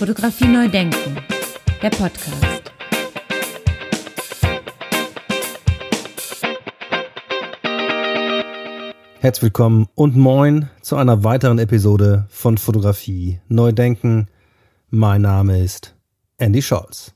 Fotografie neu denken, der Podcast. Herzlich willkommen und moin zu einer weiteren Episode von Fotografie neu denken. Mein Name ist Andy Scholz.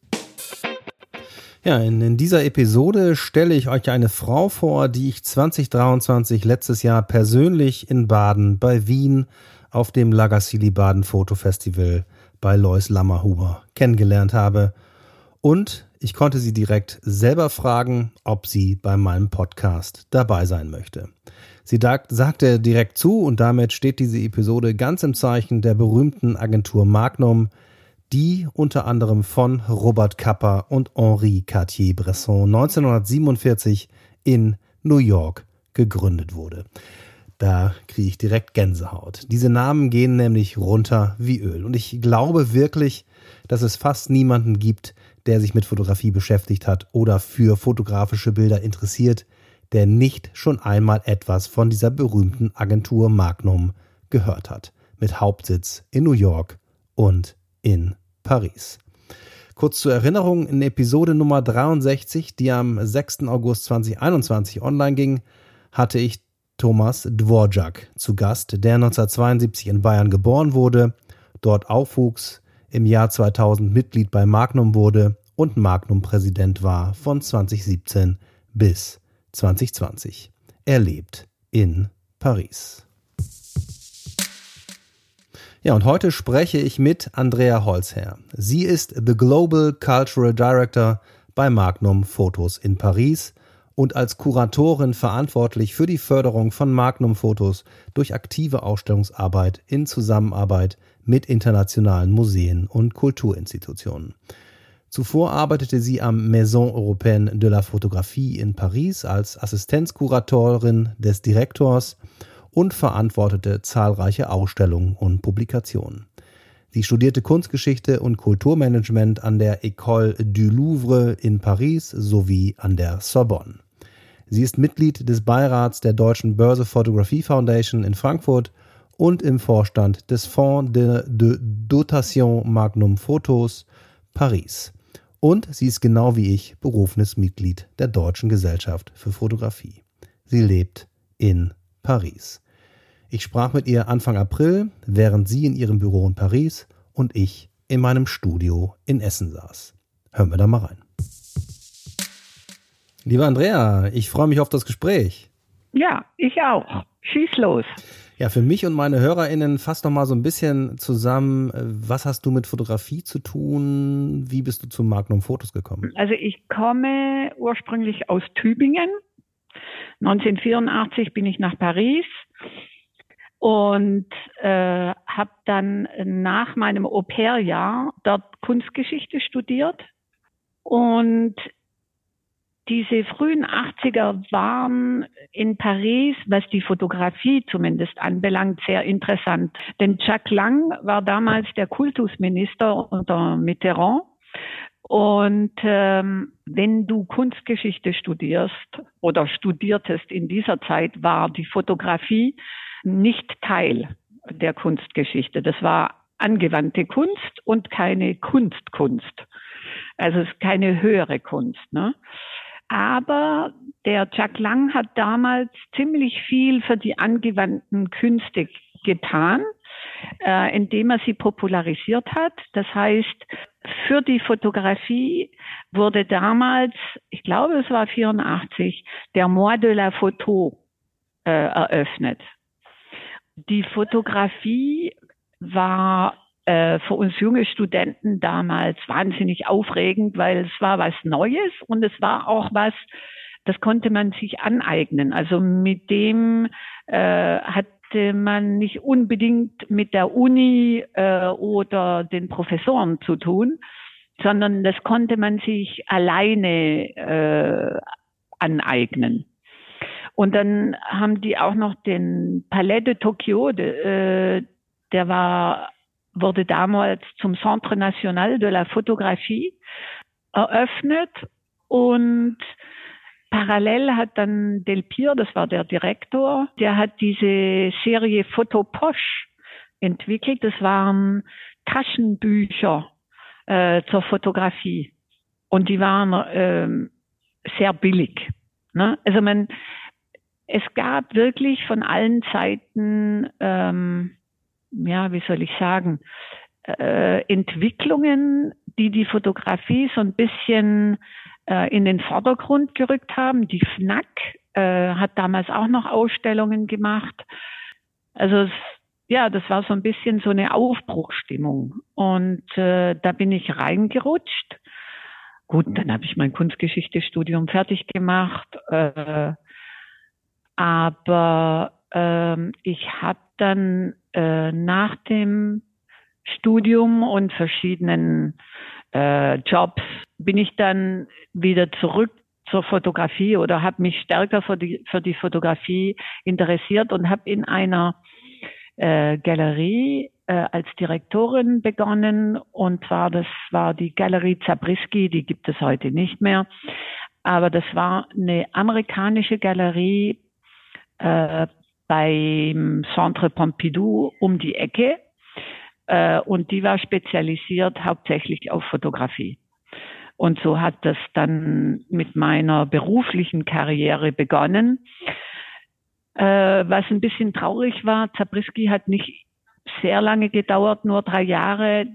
Ja, in dieser Episode stelle ich euch eine Frau vor, die ich 2023 letztes Jahr persönlich in Baden bei Wien auf dem Lagassili Baden Fotofestival bei Lois Lammerhuber kennengelernt habe. Und ich konnte sie direkt selber fragen, ob sie bei meinem Podcast dabei sein möchte. Sie sagte direkt zu und damit steht diese Episode ganz im Zeichen der berühmten Agentur Magnum, die unter anderem von Robert Capa und Henri Cartier-Bresson 1947 in New York gegründet wurde. Da kriege ich direkt Gänsehaut. Diese Namen gehen nämlich runter wie Öl. Und ich glaube wirklich, dass es fast niemanden gibt, der sich mit Fotografie beschäftigt hat oder für fotografische Bilder interessiert, der nicht schon einmal etwas von dieser berühmten Agentur Magnum gehört hat. Mit Hauptsitz in New York und in Paris. Kurz zur Erinnerung, in Episode Nummer 63, die am 6. August 2021 online ging, hatte ich Thomas Dvorak zu Gast, der 1972 in Bayern geboren wurde, dort aufwuchs, im Jahr 2000 Mitglied bei Magnum wurde und Magnum-Präsident war von 2017 bis 2020. Er lebt in Paris. Ja, und heute spreche ich mit Andrea Holzherr. Sie ist The Global Cultural Director bei Magnum Fotos in Paris und als Kuratorin verantwortlich für die Förderung von Magnum Fotos durch aktive Ausstellungsarbeit in Zusammenarbeit mit internationalen Museen und Kulturinstitutionen. Zuvor arbeitete sie am Maison Européenne de la Photographie in Paris als Assistenzkuratorin des Direktors und verantwortete zahlreiche Ausstellungen und Publikationen. Sie studierte Kunstgeschichte und Kulturmanagement an der École du Louvre in Paris sowie an der Sorbonne. Sie ist Mitglied des Beirats der Deutschen Börse Photographie Foundation in Frankfurt und im Vorstand des Fonds de Dotation Magnum Photos Paris. Und sie ist genau wie ich berufenes Mitglied der Deutschen Gesellschaft für Fotografie. Sie lebt in Paris. Ich sprach mit ihr Anfang April, während sie in ihrem Büro in Paris und ich in meinem Studio in Essen saß. Hören wir da mal rein. Liebe Andrea, ich freue mich auf das Gespräch. Ja, ich auch. Schieß los. Ja, für mich und meine HörerInnen fass noch mal so ein bisschen zusammen, was hast du mit Fotografie zu tun? Wie bist du zu Magnum Fotos gekommen? Also ich komme ursprünglich aus Tübingen. 1984 bin ich nach Paris und habe dann nach meinem Au-pair-Jahr dort Kunstgeschichte studiert. Und diese frühen 80er waren in Paris, was die Fotografie zumindest anbelangt, sehr interessant. Denn Jack Lang war damals der Kultusminister unter Mitterrand. Und wenn du Kunstgeschichte studierst oder studiertest in dieser Zeit, war die Fotografie nicht Teil der Kunstgeschichte. Das war angewandte Kunst und keine Kunst. Also es ist keine höhere Kunst, ne? Aber der Jack Lang hat damals ziemlich viel für die angewandten Künste getan, indem er sie popularisiert hat. Das heißt, für die Fotografie wurde damals, ich glaube es war 84, der Mois de la Photo eröffnet. Die Fotografie war für uns junge Studenten damals wahnsinnig aufregend, weil es war was Neues und es war auch was, das konnte man sich aneignen. Also mit dem hatte man nicht unbedingt mit der Uni oder den Professoren zu tun, sondern das konnte man sich alleine aneignen. Und dann haben die auch noch den Palais de Tokyo, der wurde damals zum Centre National de la Photographie eröffnet und parallel hat dann Delpire, das war der Direktor, der hat diese Serie Photo Poche entwickelt. Das waren Taschenbücher zur Fotografie. Und die waren sehr billig. Ne? Also es gab wirklich von allen Seiten, wie soll ich sagen, Entwicklungen, die Fotografie so ein bisschen in den Vordergrund gerückt haben. Die FNAC hat damals auch noch Ausstellungen gemacht. Also das war so ein bisschen so eine Aufbruchsstimmung. Und da bin ich reingerutscht. Gut, dann habe ich mein Kunstgeschichtestudium fertig gemacht. Aber ich habe dann nach dem Studium und verschiedenen Jobs bin ich dann wieder zurück zur Fotografie oder habe mich stärker für die Fotografie interessiert und habe in einer Galerie als Direktorin begonnen. Und zwar, das war die Galerie Zabriskie, die gibt es heute nicht mehr. Aber das war eine amerikanische Galerie beim Centre Pompidou um die Ecke. Und die war spezialisiert hauptsächlich auf Fotografie. Und so hat das dann mit meiner beruflichen Karriere begonnen. Was ein bisschen traurig war, Zabriskie hat nicht sehr lange gedauert, nur 3 Jahre,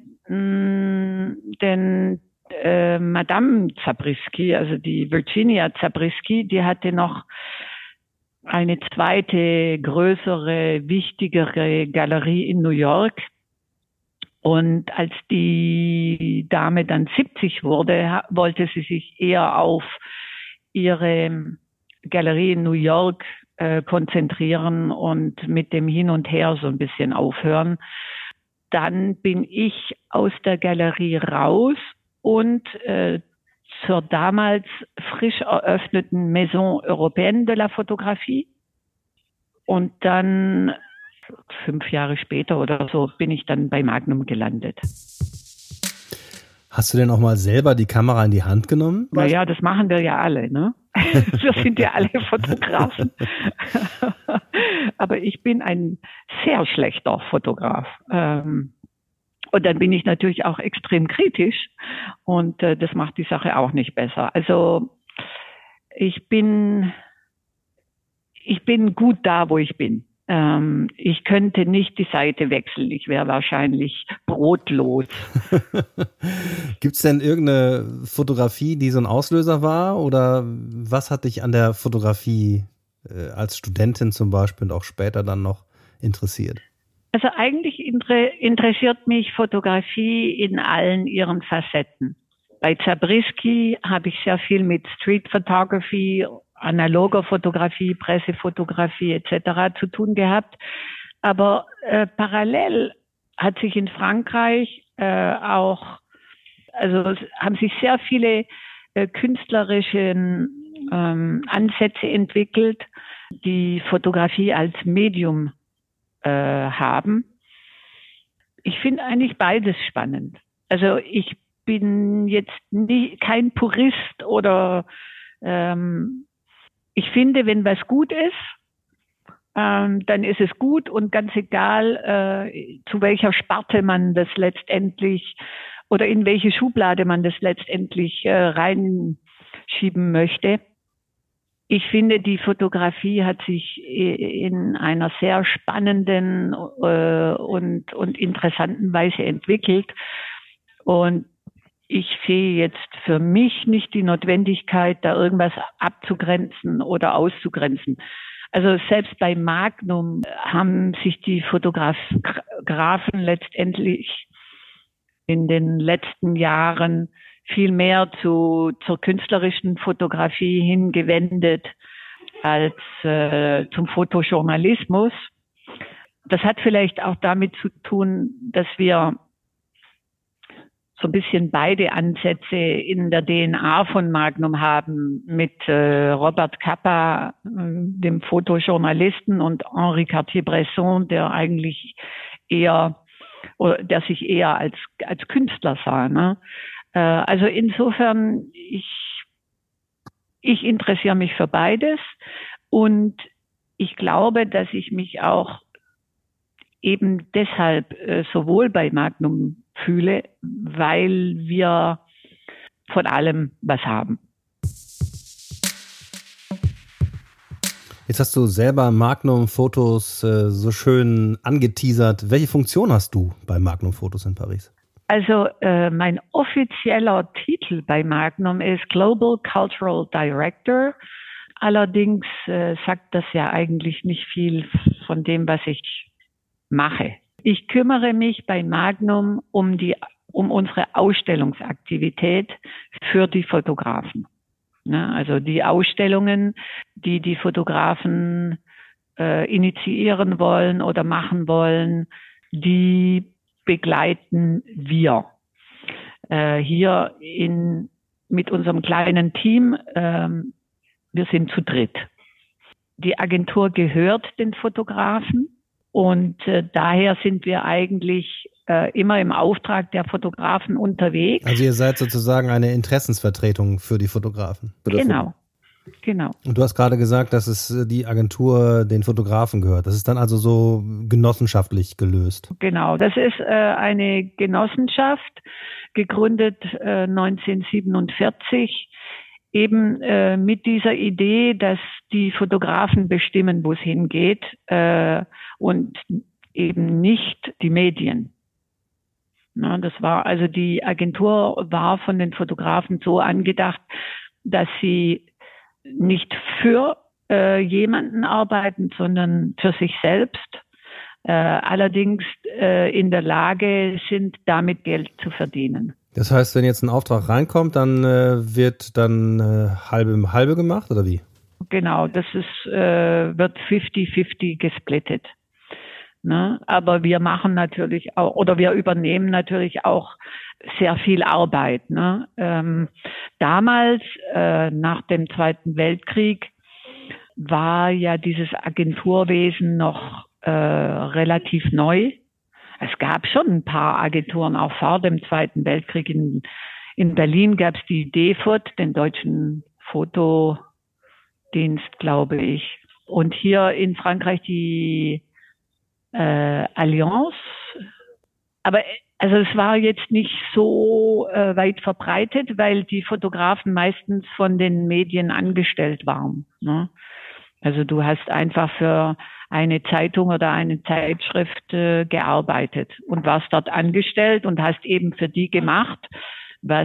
denn Madame Zabriskie, also die Virginia Zabriskie, die hatte noch eine zweite, größere, wichtigere Galerie in New York. Und als die Dame dann 70 wurde, wollte sie sich eher auf ihre Galerie in New York konzentrieren und mit dem Hin und Her so ein bisschen aufhören. Dann bin ich aus der Galerie raus und zur damals frisch eröffneten Maison Européenne de la Photographie. Und dann 5 Jahre später oder so bin ich dann bei Magnum gelandet. Hast du denn auch mal selber die Kamera in die Hand genommen? Naja, das machen wir ja alle, ne? Wir sind ja alle Fotografen. Aber ich bin ein sehr schlechter Fotograf. Und dann bin ich natürlich auch extrem kritisch und das macht die Sache auch nicht besser. Also ich bin gut da, wo ich bin. Ich könnte nicht die Seite wechseln. Ich wäre wahrscheinlich brotlos. Gibt es denn irgendeine Fotografie, die so ein Auslöser war? Oder was hat dich an der Fotografie als Studentin zum Beispiel und auch später dann noch interessiert? Also eigentlich interessiert mich Fotografie in allen ihren Facetten. Bei Zabriskie habe ich sehr viel mit Street Photography, analoger Fotografie, Pressefotografie etc. zu tun gehabt. Aber parallel hat sich in Frankreich haben sich sehr viele künstlerische Ansätze entwickelt, die Fotografie als Medium haben. Ich finde eigentlich beides spannend. Also ich bin jetzt kein Purist oder ich finde, wenn was gut ist, dann ist es gut und ganz egal, zu welcher Sparte man das letztendlich oder in welche Schublade man das letztendlich reinschieben möchte. Ich finde, die Fotografie hat sich in einer sehr spannenden und interessanten Weise entwickelt. Und ich sehe jetzt für mich nicht die Notwendigkeit, da irgendwas abzugrenzen oder auszugrenzen. Also selbst bei Magnum haben sich die Fotografen letztendlich in den letzten Jahren viel mehr zur künstlerischen Fotografie hingewendet als zum Fotojournalismus. Das hat vielleicht auch damit zu tun, dass wir so ein bisschen beide Ansätze in der DNA von Magnum haben, mit Robert Capa, dem Fotojournalisten, und Henri Cartier-Bresson, der sich eher als Künstler sah, ne? Also insofern, ich interessiere mich für beides und ich glaube, dass ich mich auch eben deshalb so wohl bei Magnum fühle, weil wir von allem was haben. Jetzt hast du selber Magnum-Fotos so schön angeteasert. Welche Funktion hast du bei Magnum-Fotos in Paris? Also mein offizieller Titel bei Magnum ist Global Cultural Director. Allerdings sagt das ja eigentlich nicht viel von dem, was ich mache. Ich kümmere mich bei Magnum um unsere Ausstellungsaktivität für die Fotografen. Ja, also die Ausstellungen, die Fotografen initiieren wollen oder machen wollen, die begleiten wir hier mit unserem kleinen Team. Wir sind zu dritt. Die Agentur gehört den Fotografen und daher sind wir eigentlich immer im Auftrag der Fotografen unterwegs. Also ihr seid sozusagen eine Interessensvertretung für die Fotografen. Genau. Und du hast gerade gesagt, dass es die Agentur den Fotografen gehört. Das ist dann also so genossenschaftlich gelöst. Genau, das ist eine Genossenschaft, gegründet 1947, eben mit dieser Idee, dass die Fotografen bestimmen, wo es hingeht und eben nicht die Medien. Na, das war also die Agentur war von den Fotografen so angedacht, dass sie nicht für jemanden arbeiten, sondern für sich selbst. Allerdings in der Lage sind, damit Geld zu verdienen. Das heißt, wenn jetzt ein Auftrag reinkommt, dann wird dann halbe gemacht, oder wie? Genau, das wird 50-50 gesplittet. Ne? Aber wir machen natürlich auch, oder wir übernehmen natürlich auch sehr viel Arbeit. Ne? Damals, nach dem Zweiten Weltkrieg, war ja dieses Agenturwesen noch relativ neu. Es gab schon ein paar Agenturen, auch vor dem Zweiten Weltkrieg. In Berlin gab es die DEFOT, den Deutschen Fotodienst, glaube ich. Und hier in Frankreich die Allianz. Aber also es war jetzt nicht so weit verbreitet, weil die Fotografen meistens von den Medien angestellt waren. Ne? Also du hast einfach für eine Zeitung oder eine Zeitschrift gearbeitet und warst dort angestellt und hast eben für die gemacht, was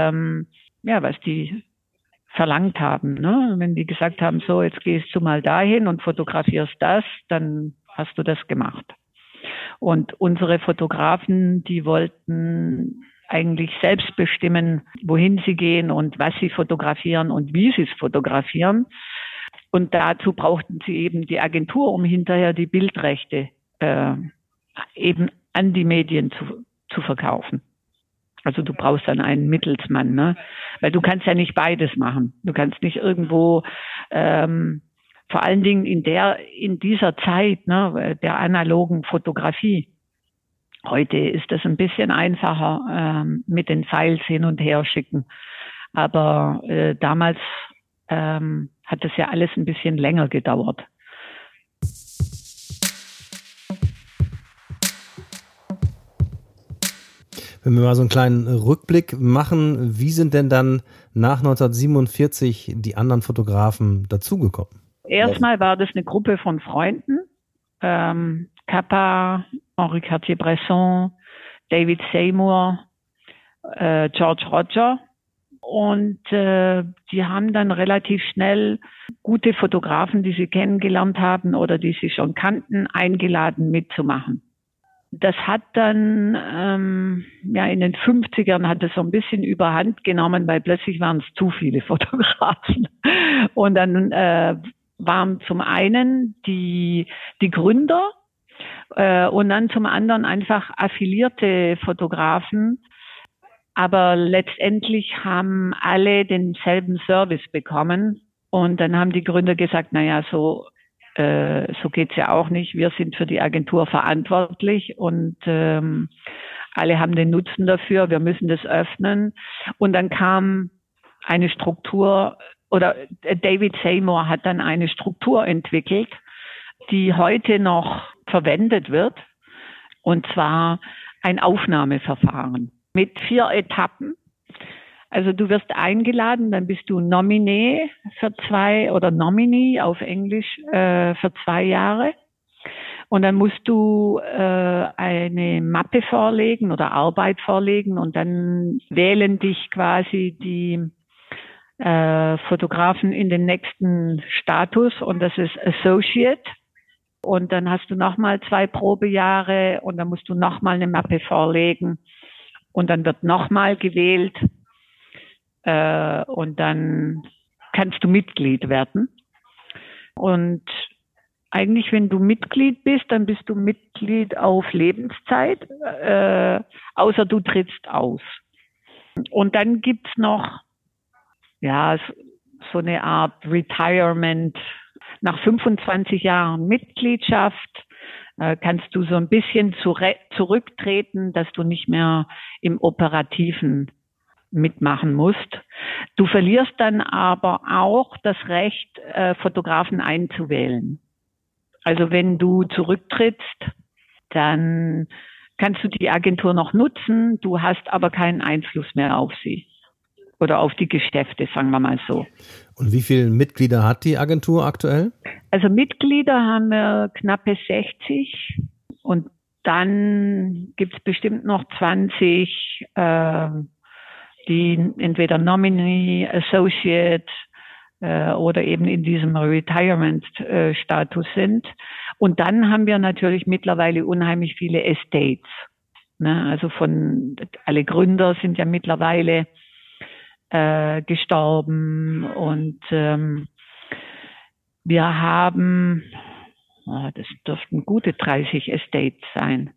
die verlangt haben. Ne? Wenn die gesagt haben, so jetzt gehst du mal dahin und fotografierst das, dann hast du das gemacht. Und unsere Fotografen, die wollten eigentlich selbst bestimmen, wohin sie gehen und was sie fotografieren und wie sie es fotografieren. Und dazu brauchten sie eben die Agentur, um hinterher die Bildrechte eben an die Medien zu verkaufen. Also du brauchst dann einen Mittelsmann, ne? Weil du kannst ja nicht beides machen. Du kannst nicht irgendwo vor allen Dingen in dieser Zeit, ne, der analogen Fotografie. Heute ist das ein bisschen einfacher mit den Files hin und her schicken. Aber damals hat das ja alles ein bisschen länger gedauert. Wenn wir mal so einen kleinen Rückblick machen, wie sind denn dann nach 1947 die anderen Fotografen dazugekommen? Erstmal war das eine Gruppe von Freunden. Capa, Henri Cartier-Bresson, David Seymour, George Roger. Und die haben dann relativ schnell gute Fotografen, die sie kennengelernt haben oder die sie schon kannten, eingeladen mitzumachen. Das hat dann in den 50ern hat es so ein bisschen überhand genommen, weil plötzlich waren es zu viele Fotografen. Und dann waren zum einen die Gründer und dann zum anderen einfach affiliierte Fotografen. Aber letztendlich haben alle denselben Service bekommen. Und dann haben die Gründer gesagt, naja, so geht's ja auch nicht. Wir sind für die Agentur verantwortlich und alle haben den Nutzen dafür. Wir müssen das öffnen. Und dann kam eine Struktur, oder David Seymour hat dann eine Struktur entwickelt, die heute noch verwendet wird. Und zwar ein Aufnahmeverfahren mit 4 Etappen. Also du wirst eingeladen, dann bist du Nominee für 2 oder Nominee auf Englisch für 2 Jahre. Und dann musst du eine Mappe vorlegen oder Arbeit vorlegen und dann wählen dich quasi die Fotografen in den nächsten Status und das ist Associate. Und dann hast du nochmal 2 Probejahre und dann musst du nochmal eine Mappe vorlegen und dann wird nochmal gewählt und dann kannst du Mitglied werden. Und eigentlich, wenn du Mitglied bist, dann bist du Mitglied auf Lebenszeit, außer du trittst aus. Und dann gibt's noch so eine Art Retirement. Nach 25 Jahren Mitgliedschaft kannst du so ein bisschen zurücktreten, dass du nicht mehr im Operativen mitmachen musst. Du verlierst dann aber auch das Recht, Fotografen einzuwählen. Also wenn du zurücktrittst, dann kannst du die Agentur noch nutzen, du hast aber keinen Einfluss mehr auf sie. Oder auf die Geschäfte, sagen wir mal so. Und wie viele Mitglieder hat die Agentur aktuell? Also Mitglieder haben wir knappe 60 und dann gibt's bestimmt noch 20, die entweder Nominee, Associate oder eben in diesem Retirement-Status sind. Und dann haben wir natürlich mittlerweile unheimlich viele Estates. Ne? Also alle Gründer sind ja mittlerweile gestorben und wir haben, das dürften gute 30 Estates sein.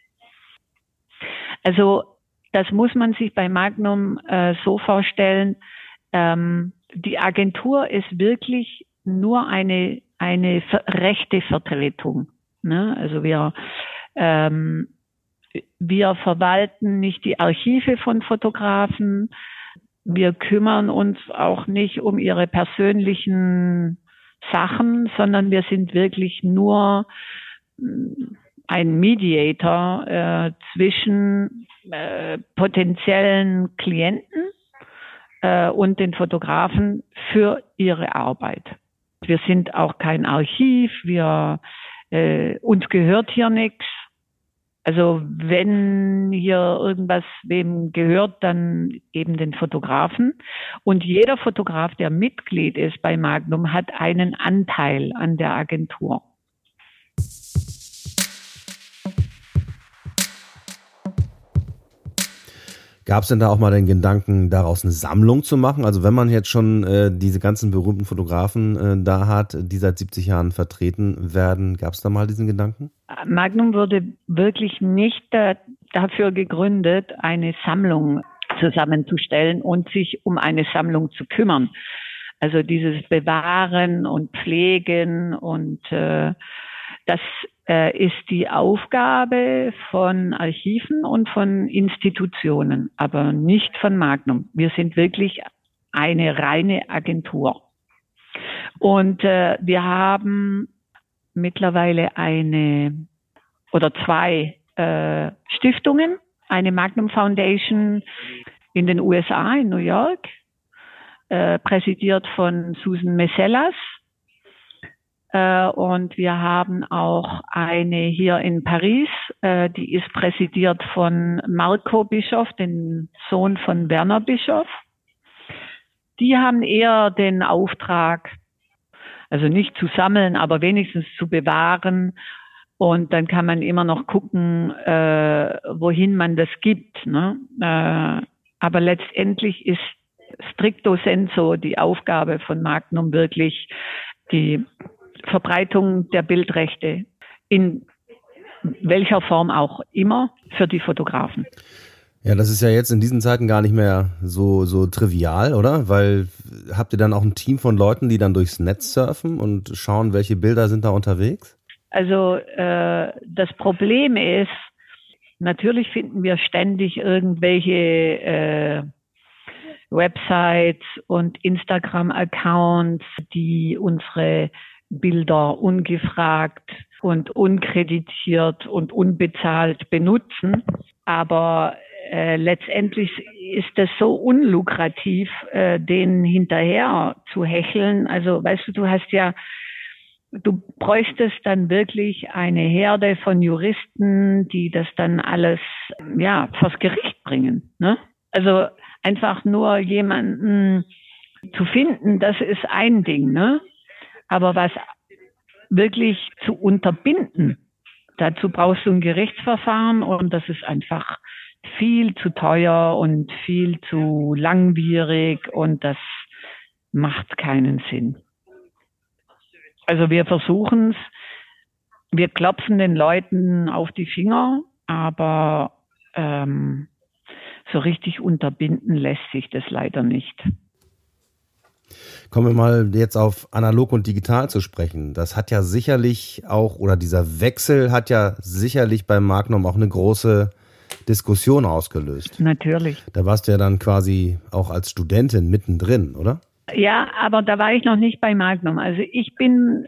Also das muss man sich bei Magnum so vorstellen, die Agentur ist wirklich nur eine rechte Vertretung. Ne? Also wir verwalten nicht die Archive von Fotografen. Wir kümmern uns auch nicht um ihre persönlichen Sachen, sondern wir sind wirklich nur ein Mediator zwischen potenziellen Klienten und den Fotografen für ihre Arbeit. Wir sind auch kein Archiv, uns gehört hier nichts. Also wenn hier irgendwas wem gehört, dann eben den Fotografen. Und jeder Fotograf, der Mitglied ist bei Magnum, hat einen Anteil an der Agentur. Gab es denn da auch mal den Gedanken, daraus eine Sammlung zu machen? Also wenn man jetzt schon diese ganzen berühmten Fotografen da hat, die seit 70 Jahren vertreten werden, gab es da mal diesen Gedanken? Magnum wurde wirklich nicht dafür gegründet, eine Sammlung zusammenzustellen und sich um eine Sammlung zu kümmern. Also dieses Bewahren und Pflegen und das ist die Aufgabe von Archiven und von Institutionen, aber nicht von Magnum. Wir sind wirklich eine reine Agentur. Und wir haben mittlerweile 2 Stiftungen, eine Magnum Foundation in den USA, in New York, präsidiert von Susan Mesellas. Und wir haben auch eine hier in Paris, die ist präsidiert von Marco Bischoff, den Sohn von Werner Bischoff. Die haben eher den Auftrag, also nicht zu sammeln, aber wenigstens zu bewahren. Und dann kann man immer noch gucken, wohin man das gibt. Ne? Aber letztendlich ist stricto sensu die Aufgabe von Magnum wirklich die Verbreitung der Bildrechte in welcher Form auch immer für die Fotografen. Ja, das ist ja jetzt in diesen Zeiten gar nicht mehr so trivial, oder? Weil habt ihr dann auch ein Team von Leuten, die dann durchs Netz surfen und schauen, welche Bilder sind da unterwegs? Also das Problem ist, natürlich finden wir ständig irgendwelche Websites und Instagram-Accounts, die unsere Bilder ungefragt und unkreditiert und unbezahlt benutzen. Aber letztendlich ist das so unlukrativ, denen hinterher zu hecheln. Also weißt du, du bräuchtest dann wirklich eine Herde von Juristen, die das dann alles vors Gericht bringen. Ne? Also einfach nur jemanden zu finden, das ist ein Ding, ne? Aber was wirklich zu unterbinden, dazu brauchst du ein Gerichtsverfahren und das ist einfach viel zu teuer und viel zu langwierig und das macht keinen Sinn. Also wir versuchen es, wir klopfen den Leuten auf die Finger, aber so richtig unterbinden lässt sich das leider nicht. Kommen wir mal jetzt auf analog und digital zu sprechen. Das hat ja sicherlich auch, oder dieser Wechsel hat ja sicherlich beim Magnum auch eine große Diskussion ausgelöst. Natürlich. Da warst du ja dann quasi auch als Studentin mittendrin, oder? Ja, aber da war ich noch nicht bei Magnum. Also ich bin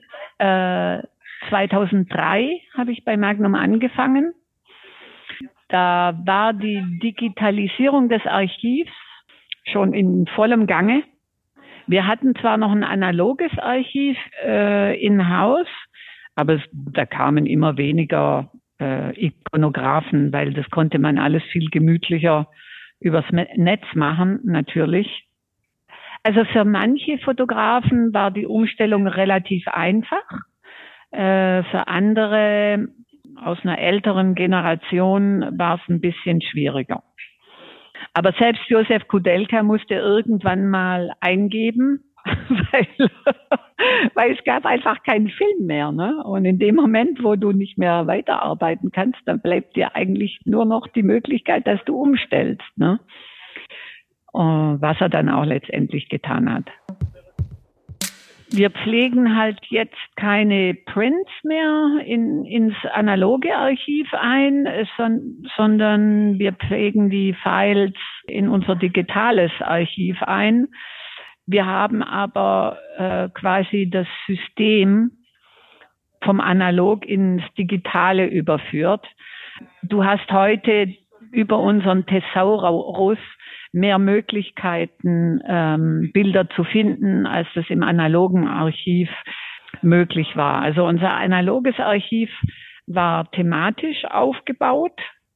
2003 habe ich bei Magnum angefangen. Da war die Digitalisierung des Archivs schon in vollem Gange. Wir hatten zwar noch ein analoges Archiv in-house, aber da kamen immer weniger Ikonographen, weil das konnte man alles viel gemütlicher übers Netz machen, natürlich. Also für manche Fotografen war die Umstellung relativ einfach. Für andere aus einer älteren Generation war es ein bisschen schwieriger. Aber selbst Josef Kudelka musste irgendwann mal eingeben, weil es gab einfach keinen Film mehr. Ne? Und in dem Moment, wo du nicht mehr weiterarbeiten kannst, dann bleibt dir eigentlich nur noch die Möglichkeit, dass du umstellst. Ne? Was er dann auch letztendlich getan hat. Wir pflegen halt jetzt keine Prints mehr ins analoge Archiv ein, sondern wir pflegen die Files in unser digitales Archiv ein. Wir haben aber quasi das System vom Analog ins Digitale überführt. Du hast heute über unseren Thesaurus mehr Möglichkeiten, Bilder zu finden, als das im analogen Archiv möglich war. Also unser analoges Archiv war thematisch aufgebaut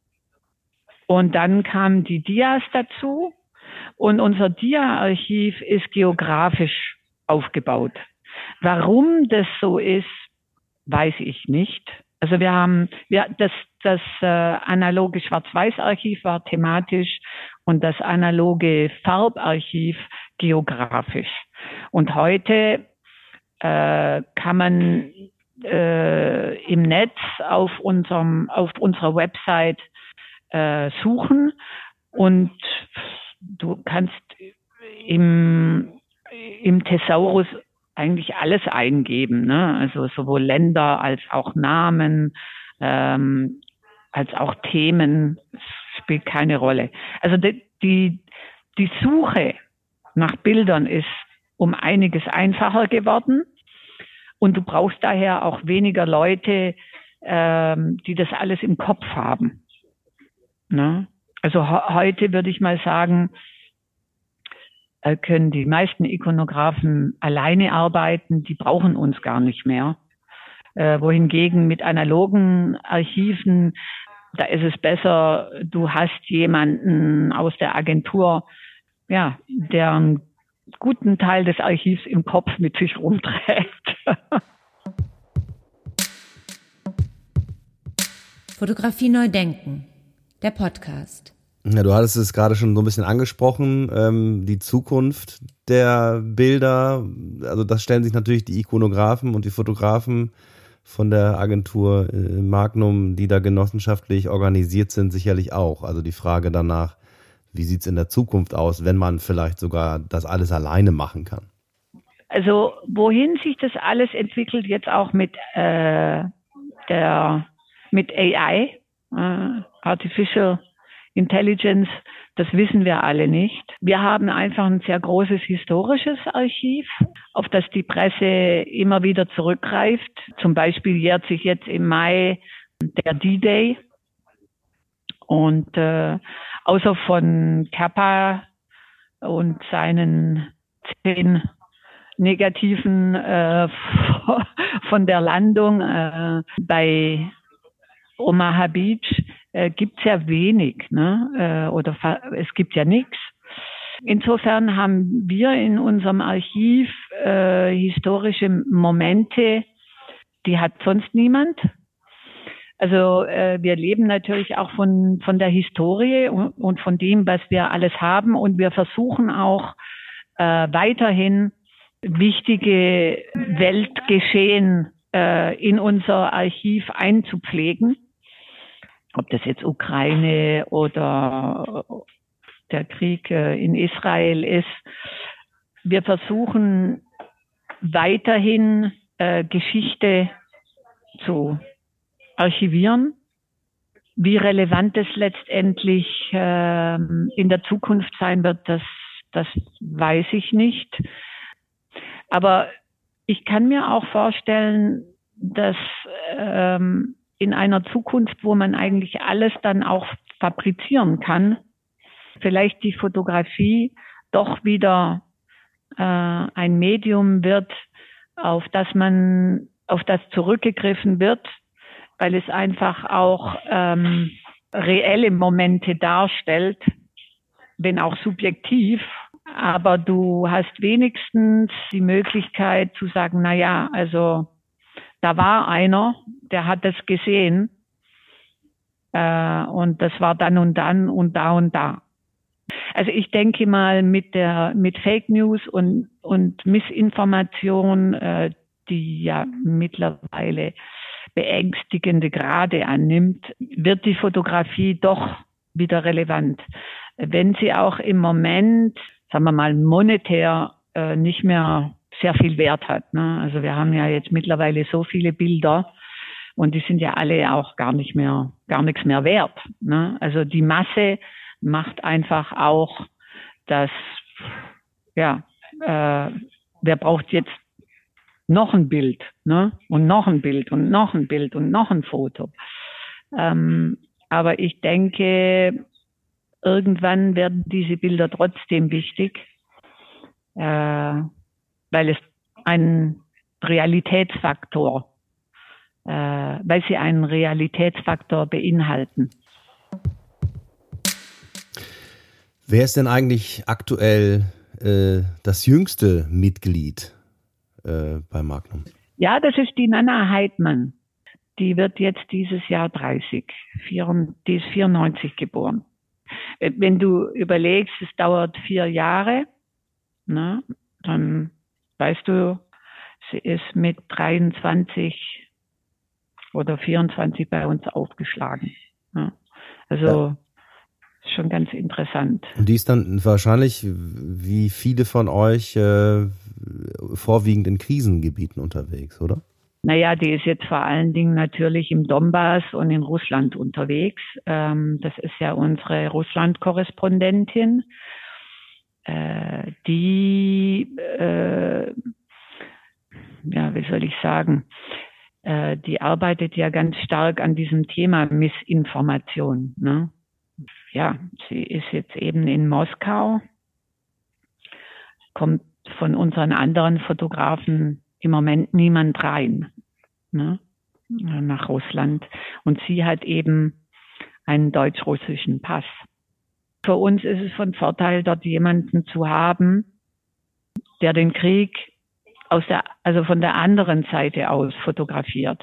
und dann kamen die Dias dazu und unser Dia-Archiv ist geografisch aufgebaut. Warum das so ist, weiß ich nicht. Also das analoge Schwarz-Weiß-Archiv war thematisch und das analoge Farbarchiv geografisch. Und heute kann man im Netz auf unserer Website suchen und du kannst im Thesaurus eigentlich alles eingeben, ne? Also sowohl Länder als auch Namen, als auch Themen, spielt keine Rolle. Also die Suche nach Bildern ist um einiges einfacher geworden und du brauchst daher auch weniger Leute, die das alles im Kopf haben. Ne? Also heute würde ich mal sagen, können die meisten Ikonografen alleine arbeiten, die brauchen uns gar nicht mehr. Wohingegen mit analogen Archiven, da ist es besser, du hast jemanden aus der Agentur, ja, der einen guten Teil des Archivs im Kopf mit sich rumträgt. Fotografie neu denken, der Podcast. Ja, du hattest es gerade schon so ein bisschen angesprochen, die Zukunft der Bilder, also das stellen sich natürlich die Ikonografen und die Fotografen von der Agentur Magnum, die da genossenschaftlich organisiert sind, sicherlich auch. Also die Frage danach, wie sieht's in der Zukunft aus, wenn man vielleicht sogar das alles alleine machen kann? Also wohin sich das alles entwickelt, jetzt auch mit AI, Artificial Intelligence, Das wissen wir alle nicht. Wir haben einfach ein sehr großes historisches Archiv, auf das die Presse immer wieder zurückgreift. Zum Beispiel jährt sich jetzt im Mai der D-Day. Und außer von Kappa und seinen 10 negativen von der Landung bei Omaha Beach gibt's ja wenig, ne? Oder es gibt ja nichts. Insofern haben wir in unserem Archiv historische Momente, die hat sonst niemand. Also wir leben natürlich auch von der Historie und von dem, was wir alles haben. Und wir versuchen auch weiterhin wichtige Weltgeschehen in unser Archiv einzupflegen. Ob das jetzt Ukraine oder der Krieg in Israel ist. Wir versuchen weiterhin Geschichte zu archivieren. Wie relevant es letztendlich in der Zukunft sein wird, das weiß ich nicht. Aber ich kann mir auch vorstellen, dass in einer Zukunft, wo man eigentlich alles dann auch fabrizieren kann, vielleicht die Fotografie doch wieder ein Medium wird, auf das zurückgegriffen wird, weil es einfach auch reelle Momente darstellt, wenn auch subjektiv. Aber du hast wenigstens die Möglichkeit zu sagen, na ja, also da war einer, der hat das gesehen und das war dann und dann und da und da. Also ich denke mal mit Fake News und Missinformation, die ja mittlerweile beängstigende Grade annimmt, wird die Fotografie doch wieder relevant. Wenn sie auch im Moment, sagen wir mal, monetär nicht mehr sehr viel Wert hat. Ne? Also wir haben ja jetzt mittlerweile so viele Bilder und die sind ja alle auch gar nichts mehr wert. Ne? Also die Masse macht einfach auch, dass, ja, wer braucht jetzt noch ein Bild, ne? Und noch ein Bild und noch ein Bild und noch ein Foto. Aber ich denke, irgendwann werden diese Bilder trotzdem wichtig, weil es einen Realitätsfaktor, weil sie einen Realitätsfaktor beinhalten. Wer ist denn eigentlich aktuell das jüngste Mitglied bei Magnum? Ja, das ist die Nana Heidmann. Die wird jetzt dieses Jahr 30. Die ist 94 geboren. Wenn du überlegst, es dauert 4 Jahre, ne, dann weißt du, sie ist mit 23 oder 24 bei uns aufgeschlagen. Ne? Also ist schon ganz interessant. Und die ist dann wahrscheinlich, wie viele von euch, vorwiegend in Krisengebieten unterwegs, oder? Naja, die ist jetzt vor allen Dingen natürlich im Donbass und in Russland unterwegs. Das ist ja unsere Russland-Korrespondentin, die, ja, wie soll ich sagen, die arbeitet ja ganz stark an diesem Thema Missinformation. Ne? Ja, sie ist jetzt eben in Moskau, kommt von unseren anderen Fotografen im Moment niemand rein, ne, nach Russland. Und sie hat eben einen deutsch-russischen Pass. Für uns ist es von Vorteil, dort jemanden zu haben, der den Krieg also von der anderen Seite aus fotografiert.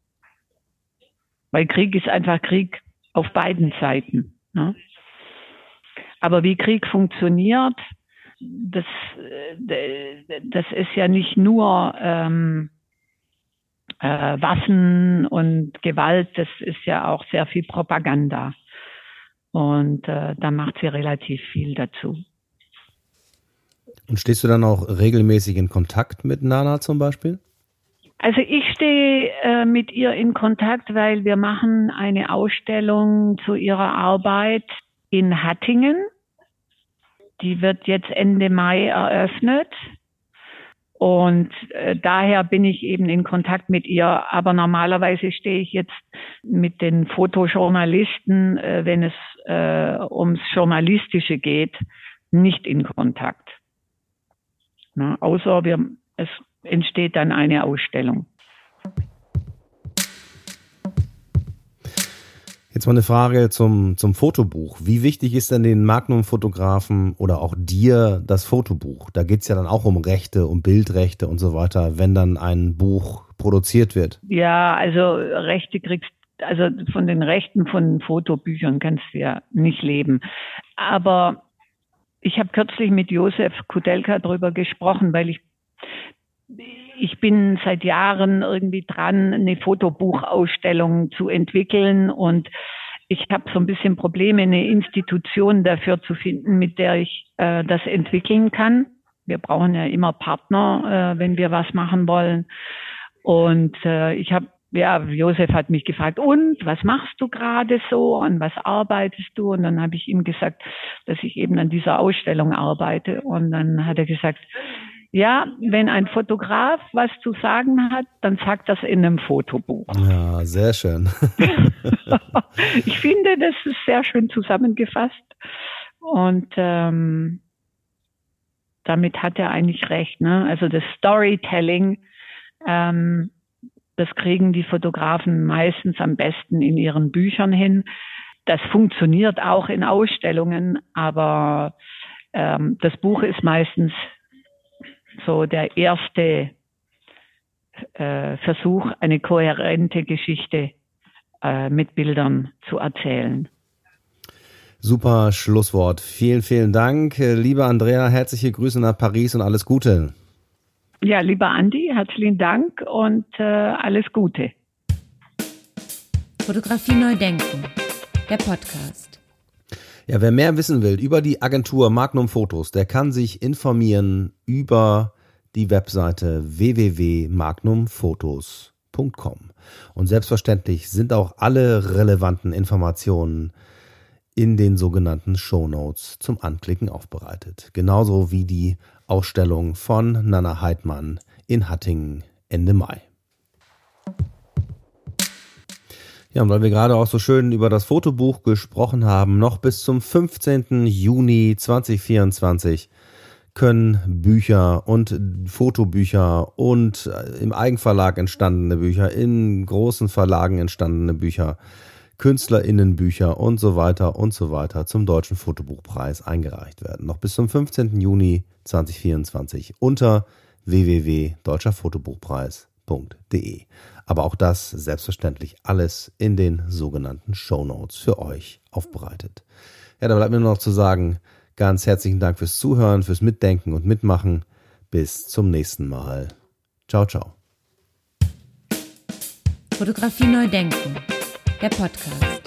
Weil Krieg ist einfach Krieg auf beiden Seiten. Ne? Aber wie Krieg funktioniert, das ist ja nicht nur Waffen und Gewalt, das ist ja auch sehr viel Propaganda. Und da macht sie relativ viel dazu. Und stehst du dann auch regelmäßig in Kontakt mit Nana zum Beispiel? Also ich stehe mit ihr in Kontakt, weil wir machen eine Ausstellung zu ihrer Arbeit in Hattingen. Die wird jetzt Ende Mai eröffnet. Und daher bin ich eben in Kontakt mit ihr. Aber normalerweise stehe ich jetzt mit den Fotojournalisten, wenn es ums Journalistische geht, nicht in Kontakt. Na, außer es entsteht dann eine Ausstellung. Jetzt mal eine Frage zum Fotobuch. Wie wichtig ist denn den Magnum-Fotografen oder auch dir das Fotobuch? Da geht's ja dann auch um Rechte, um Bildrechte und so weiter, wenn dann ein Buch produziert wird. Ja, also also von den Rechten von Fotobüchern kannst du ja nicht leben. Aber ich habe kürzlich mit Josef Kudelka darüber gesprochen, weil ich bin seit Jahren irgendwie dran, eine Fotobuchausstellung zu entwickeln und ich habe so ein bisschen Probleme, eine Institution dafür zu finden, mit der ich das entwickeln kann. Wir brauchen ja immer Partner, wenn wir was machen wollen. Und Josef hat mich gefragt, und was machst du gerade so, an was arbeitest du? Und dann habe ich ihm gesagt, dass ich eben an dieser Ausstellung arbeite. Und dann hat er gesagt, ja, wenn ein Fotograf was zu sagen hat, dann sagt das in einem Fotobuch. Ja, sehr schön. Ich finde, das ist sehr schön zusammengefasst. Und damit hat er eigentlich recht, ne? Also das Storytelling, das kriegen die Fotografen meistens am besten in ihren Büchern hin. Das funktioniert auch in Ausstellungen, aber das Buch ist meistens so der erste Versuch, eine kohärente Geschichte mit Bildern zu erzählen. Super Schlusswort. Vielen, vielen Dank. Liebe Andrea, herzliche Grüße nach Paris und alles Gute. Ja, lieber Andi, herzlichen Dank und alles Gute. Fotografie neu denken, der Podcast. Ja, wer mehr wissen will über die Agentur Magnum Fotos, der kann sich informieren über die Webseite www.magnumfotos.com. Und selbstverständlich sind auch alle relevanten Informationen in den sogenannten Shownotes zum Anklicken aufbereitet. Genauso wie die Ausstellung von Nanna Heidmann in Hattingen Ende Mai. Ja, und weil wir gerade auch so schön über das Fotobuch gesprochen haben, noch bis zum 15. Juni 2024 können Bücher und Fotobücher und im Eigenverlag entstandene Bücher, in großen Verlagen entstandene Bücher, KünstlerInnenbücher und so weiter zum Deutschen Fotobuchpreis eingereicht werden. Noch bis zum 15. Juni 2024 unter www.deutscherfotobuchpreis.de. Aber auch das selbstverständlich alles in den sogenannten Shownotes für euch aufbereitet. Ja, da bleibt mir nur noch zu sagen, ganz herzlichen Dank fürs Zuhören, fürs Mitdenken und Mitmachen. Bis zum nächsten Mal. Ciao, ciao. Fotografie neu denken, der Podcast.